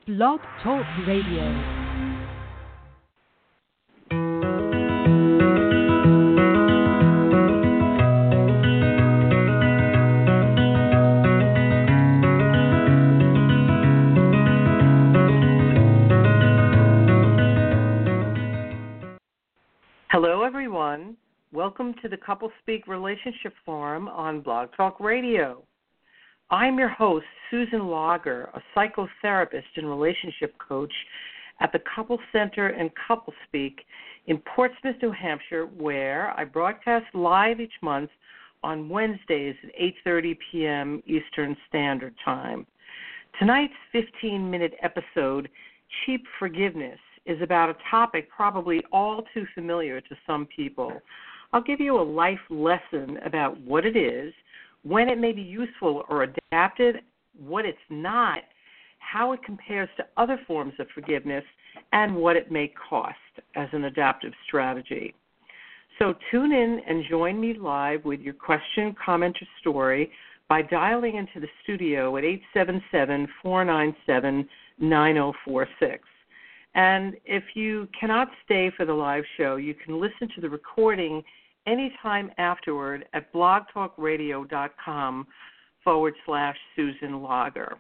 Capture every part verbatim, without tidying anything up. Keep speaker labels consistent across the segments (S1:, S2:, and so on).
S1: Blog Talk Radio.
S2: Hello, everyone. Welcome to the Couple Speak Relationship Forum on Blog Talk Radio. I'm your host, Susan Lager, a psychotherapist and relationship coach at the Couple Center and Couple Speak in Portsmouth, New Hampshire, where I broadcast live each month on Wednesdays at eight thirty p.m. Eastern Standard Time. Tonight's fifteen-minute episode, Cheap Forgiveness, is about a topic probably all too familiar to some people. I'll give you a life lesson about what it is, when it may be useful or adapted, what it's not, how it compares to other forms of forgiveness, and what it may cost as an adaptive strategy. So tune in and join me live with your question, comment, or story by dialing into the studio at eight seven seven, four nine seven, nine zero four six. And if you cannot stay for the live show, you can listen to the recording anytime afterward at blogtalkradio.com forward slash Susan Lager.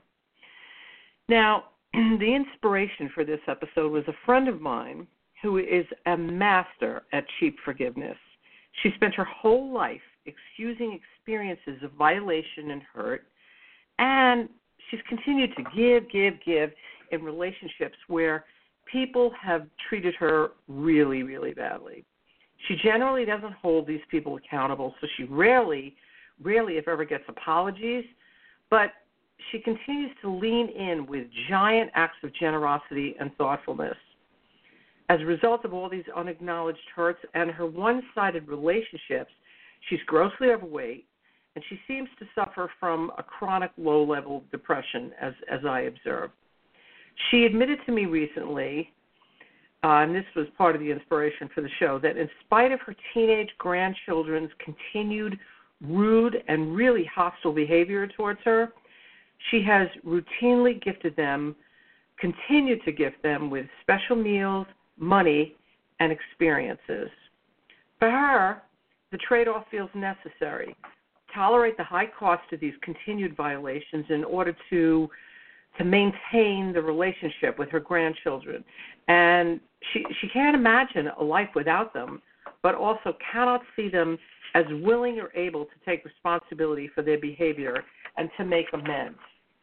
S2: Now, the inspiration for this episode was a friend of mine who is a master at cheap forgiveness. She spent her whole life excusing experiences of violation and hurt, and she's continued to give, give, give in relationships where people have treated her really, really badly. She generally doesn't hold these people accountable, so she rarely, rarely, if ever, gets apologies, but she continues to lean in with giant acts of generosity and thoughtfulness. As a result of all these unacknowledged hurts and her one-sided relationships, she's grossly overweight, and she seems to suffer from a chronic low-level depression, as, as I observe. She admitted to me recently, uh, and this was part of the inspiration for the show, that in spite of her teenage grandchildren's continued rude and really hostile behavior towards her, she has routinely gifted them, continued to gift them with special meals, money, and experiences. For her, the trade-off feels necessary. Tolerate the high cost of these continued violations in order to to maintain the relationship with her grandchildren. And she, she can't imagine a life without them, but also cannot see them as willing or able to take responsibility for their behavior and to make amends.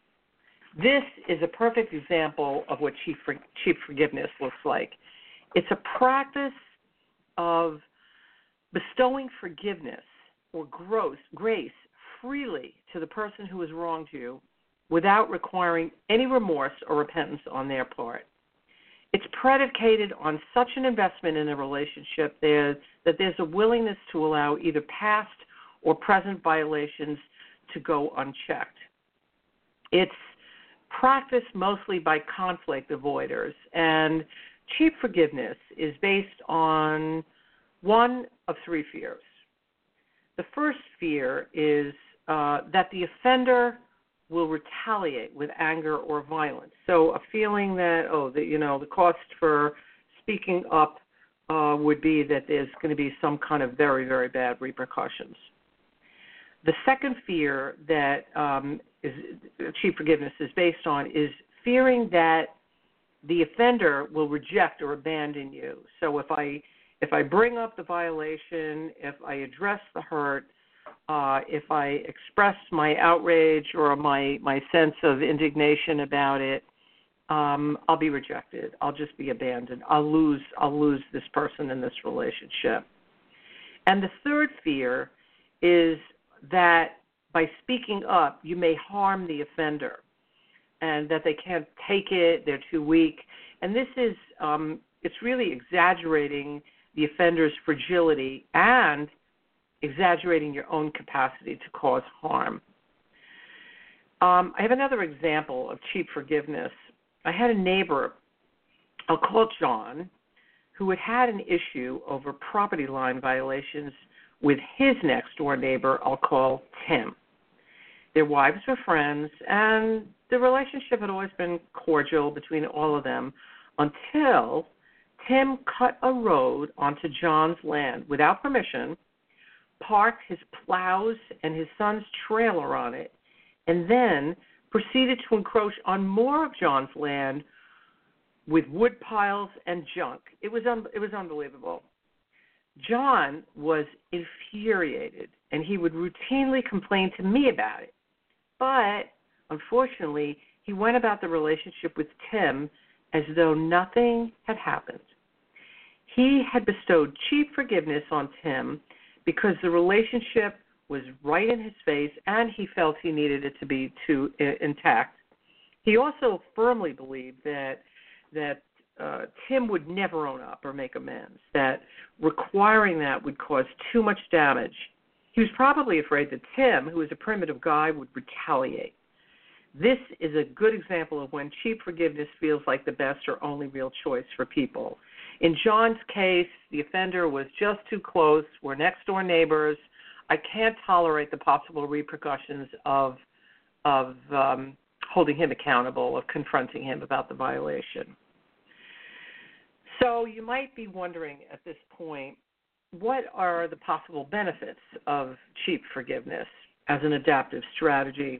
S2: This is a perfect example of what cheap, for, cheap forgiveness looks like. It's a practice of bestowing forgiveness or gross, grace freely to the person who has wronged you without requiring any remorse or repentance on their part. It's predicated on such an investment in a relationship there that there's a willingness to allow either past or present violations to go unchecked. It's practiced mostly by conflict avoiders, and cheap forgiveness is based on one of three fears. The first fear is uh, that the offender will retaliate with anger or violence. So a feeling that, oh, the, you know, the cost for speaking up uh, would be that there's going to be some kind of very, very bad repercussions. The second fear that um, is, cheap forgiveness is based on is fearing that the offender will reject or abandon you. So if I if I bring up the violation, if I address the hurt, Uh, if I express my outrage or my, my sense of indignation about it, um, I'll be rejected. I'll just be abandoned. I'll lose I'll lose this person in this relationship. And the third fear is that by speaking up, you may harm the offender and that they can't take it, they're too weak. And this is, um, it's really exaggerating the offender's fragility and exaggerating your own capacity to cause harm. Um, I have another example of cheap forgiveness. I had a neighbor, I'll call John, who had had an issue over property line violations with his next-door neighbor, I'll call Tim. Their wives were friends, and the relationship had always been cordial between all of them until Tim cut a road onto John's land without permission, parked his plows and his son's trailer on it, and then proceeded to encroach on more of John's land with wood piles and junk. It was un- it was unbelievable. John was infuriated, and he would routinely complain to me about it. But, unfortunately, he went about the relationship with Tim as though nothing had happened. He had bestowed cheap forgiveness on Tim because the relationship was right in his face, and he felt he needed it to be too uh, intact. He also firmly believed that that uh, Tim would never own up or make amends, that requiring that would cause too much damage. He was probably afraid that Tim, who was a primitive guy, would retaliate. This is a good example of when cheap forgiveness feels like the best or only real choice for people. In John's case, the offender was just too close. We're next-door neighbors. I can't tolerate the possible repercussions of of um, holding him accountable, of confronting him about the violation. So you might be wondering at this point, what are the possible benefits of cheap forgiveness as an adaptive strategy?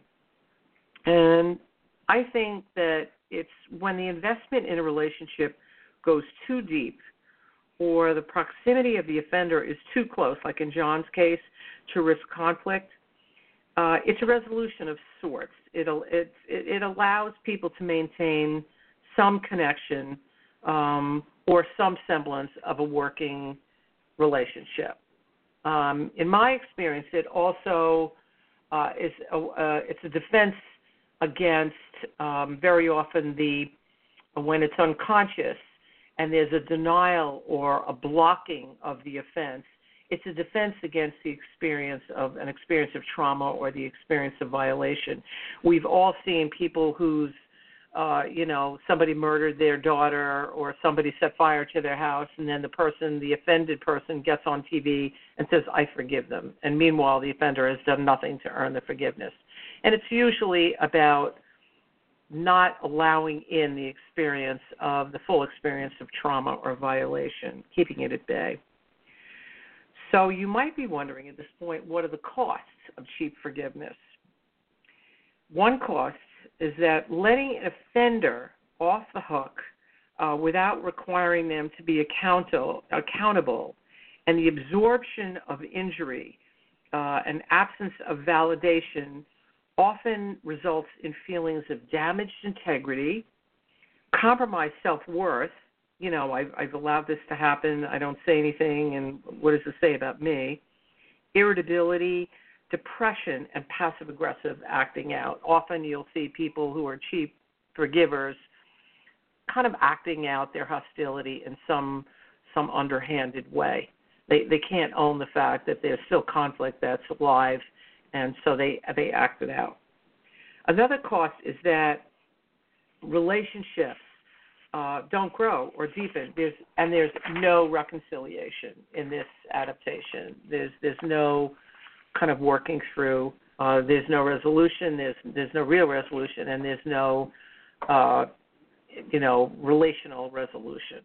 S2: And I think that it's when the investment in a relationship goes too deep or the proximity of the offender is too close, like in John's case, to risk conflict, uh, it's a resolution of sorts. It'll, it, it allows people to maintain some connection um, or some semblance of a working relationship. Um, in my experience, it also uh, is a, uh, it's a defense against um, very often the when it's unconscious and there's a denial or a blocking of the offense. It's a defense against the experience of an experience of trauma or the experience of violation. We've all seen people whose Uh, you know, somebody murdered their daughter or somebody set fire to their house, and then the person, the offended person, gets on T V and says, I forgive them. And meanwhile, the offender has done nothing to earn the forgiveness. And it's usually about not allowing in the experience of the full experience of trauma or violation, keeping it at bay. So you might be wondering at this point, what are the costs of cheap forgiveness? One cost is that letting an offender off the hook uh, without requiring them to be accountable, accountable and the absorption of injury uh, and absence of validation often results in feelings of damaged integrity, compromised self-worth. You know, I've, I've allowed this to happen. I don't say anything, and what does it say about me? Irritability, depression, and passive-aggressive acting out. Often you'll see people who are cheap forgivers kind of acting out their hostility in some some underhanded way. They they can't own the fact that there's still conflict that's alive, and so they they act it out. Another cost is that relationships uh, don't grow or deepen. There's and there's no reconciliation in this adaptation. There's there's no kind of working through. Uh, there's no resolution. There's there's no real resolution, and there's no, uh, you know, relational resolution.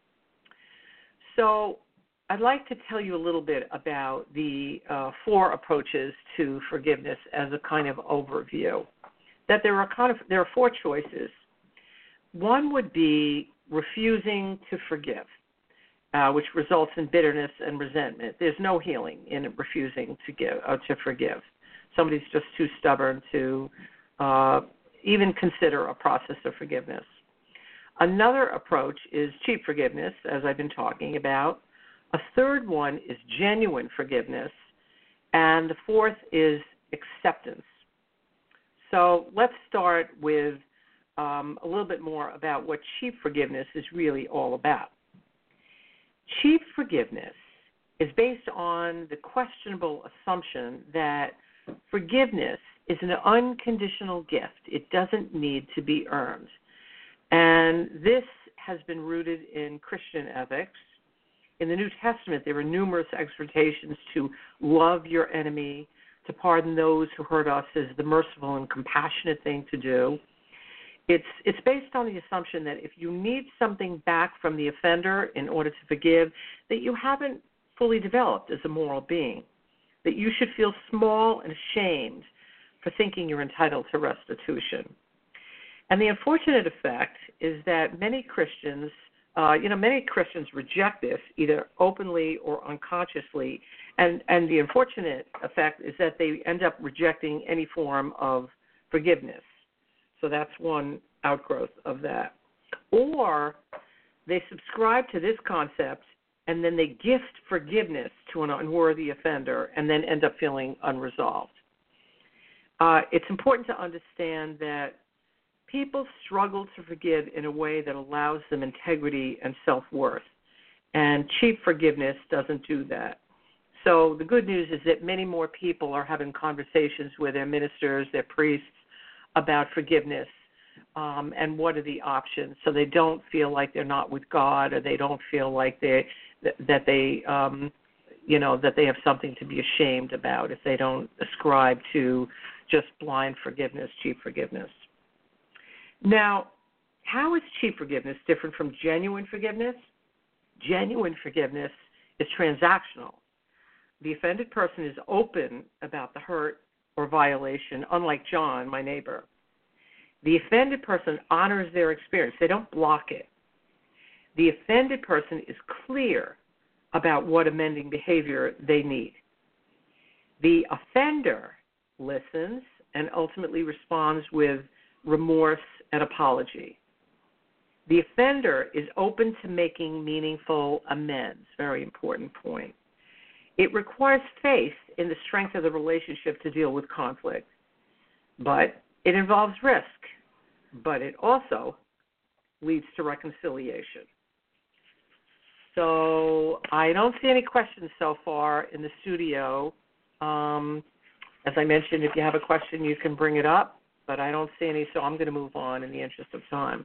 S2: So I'd like to tell you a little bit about the uh, four approaches to forgiveness as a kind of overview. That there are kind of there are four choices. One would be refusing to forgive, Uh, which results in bitterness and resentment. There's no healing in refusing to give uh, to forgive. Somebody's just too stubborn to uh, even consider a process of forgiveness. Another approach is cheap forgiveness, as I've been talking about. A third one is genuine forgiveness, and the fourth is acceptance. So let's start with um, a little bit more about what cheap forgiveness is really all about. Cheap forgiveness is based on the questionable assumption that forgiveness is an unconditional gift. It doesn't need to be earned. And this has been rooted in Christian ethics. In the New Testament, there are numerous exhortations to love your enemy, to pardon those who hurt us is the merciful and compassionate thing to do. It's it's based on the assumption that if you need something back from the offender in order to forgive, that you haven't fully developed as a moral being, that you should feel small and ashamed for thinking you're entitled to restitution. And the unfortunate effect is that many Christians, uh, you know, many Christians reject this either openly or unconsciously, and, and the unfortunate effect is that they end up rejecting any form of forgiveness. So that's one outgrowth of that. Or they subscribe to this concept and then they gift forgiveness to an unworthy offender and then end up feeling unresolved. Uh, it's important to understand that people struggle to forgive in a way that allows them integrity and self-worth, and cheap forgiveness doesn't do that. So the good news is that many more people are having conversations with their ministers, their priests, about forgiveness um, and what are the options, so they don't feel like they're not with God, or they don't feel like they that they um, you know that they have something to be ashamed about if they don't ascribe to just blind forgiveness, cheap forgiveness. Now, how is cheap forgiveness different from genuine forgiveness? Genuine forgiveness is transactional. The offended person is open about the hurt or violation, unlike John, my neighbor. The offended person honors their experience. They don't block it. The offended person is clear about what amending behavior they need. The offender listens and ultimately responds with remorse and apology. The offender is open to making meaningful amends. Very important point. It requires faith in the strength of the relationship to deal with conflict, but it involves risk, but it also leads to reconciliation. So I don't see any questions so far in the studio. Um, as I mentioned, if you have a question, you can bring it up, but I don't see any, so I'm going to move on in the interest of time.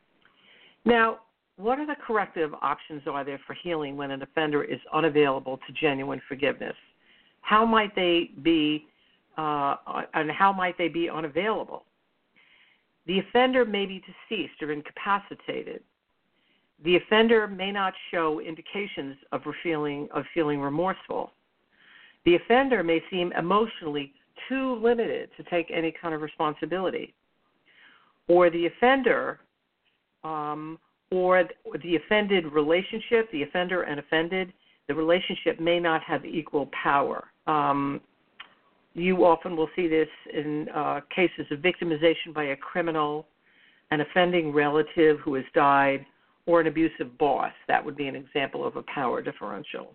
S2: Now, what are the corrective options are there for healing when an offender is unavailable to genuine forgiveness? How might they be, uh, and how might they be unavailable? The offender may be deceased or incapacitated. The offender may not show indications of feeling of feeling remorseful. The offender may seem emotionally too limited to take any kind of responsibility. Or the offender um, or the offended relationship, the offender and offended, the relationship may not have equal power. Um, you often will see this in uh, cases of victimization by a criminal, an offending relative who has died, or an abusive boss. That would be an example of a power differential.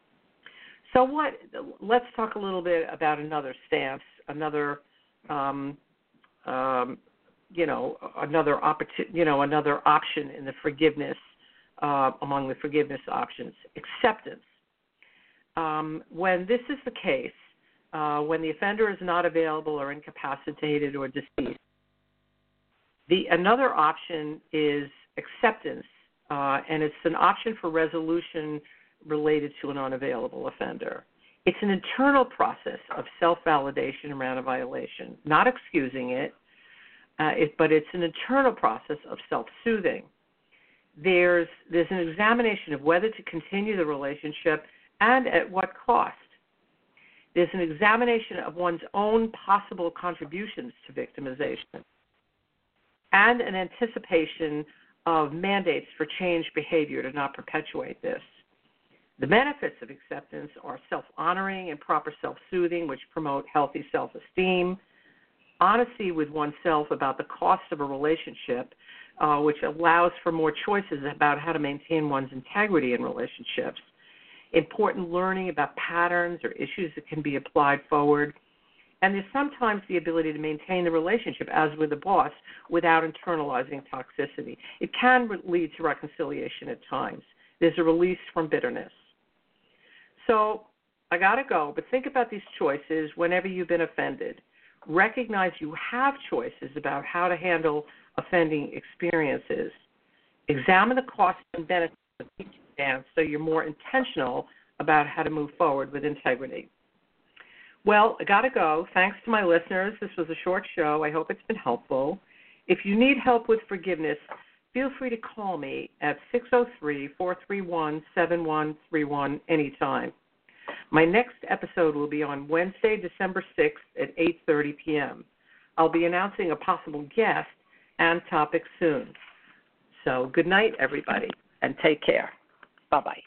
S2: So what? Let's talk a little bit about another stance, another, um, um, you know, another opportu- you know, another option in the forgiveness uh, among the forgiveness options: acceptance. Um, when this is the case, uh, when the offender is not available or incapacitated or deceased, the another option is acceptance. Uh, and it's an option for resolution related to an unavailable offender. It's an internal process of self-validation around a violation, not excusing it, uh, it but it's an internal process of self-soothing. There's, there's an examination of whether to continue the relationship and at what cost. There's an examination of one's own possible contributions to victimization and an anticipation of mandates for change behavior to not perpetuate this. The benefits of acceptance are self-honoring and proper self-soothing, which promote healthy self-esteem, honesty with oneself about the cost of a relationship, uh, which allows for more choices about how to maintain one's integrity in relationships, important learning about patterns or issues that can be applied forward, and there's sometimes the ability to maintain the relationship, as with a boss, without internalizing toxicity. It can lead to reconciliation at times. There's a release from bitterness. So I got to go, but think about these choices whenever you've been offended. Recognize you have choices about how to handle offending experiences. Examine the costs and benefits of each stance so you're more intentional about how to move forward with integrity. Well, I got to go. Thanks to my listeners. This was a short show. I hope it's been helpful. If you need help with forgiveness, feel free to call me at six oh three, four three one, seven one three one anytime. My next episode will be on Wednesday, December sixth at eight thirty p.m. I'll be announcing a possible guest and topic soon. So good night, everybody, and take care. Bye-bye.